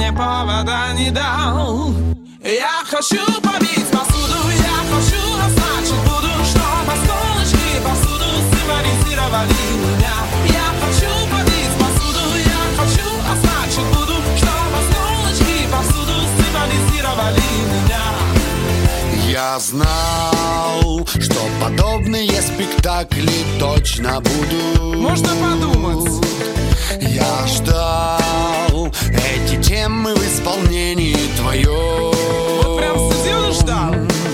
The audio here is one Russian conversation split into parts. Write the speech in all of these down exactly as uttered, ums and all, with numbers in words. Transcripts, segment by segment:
мне повода не дал. Я хочу побить посуду, я хочу, а значит буду, чтоб осколочки посуду символизировали меня. Я хочу побить посуду, я хочу, а значит буду, чтоб осколочки посуду символизировали меня. Я знал, что подобные спектакли точно будут. Можно подумать. Я ждал эти темы в исполнении твоем. Вот прям сидел и ждал.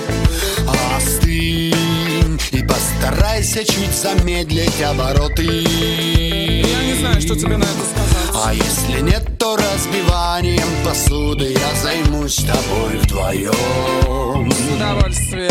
Остынь и постарайся чуть замедлить обороты. Я не знаю, что тебе на это сказать. А если нет, то разбиванием посуды я займусь тобой вдвоем. С удовольствием.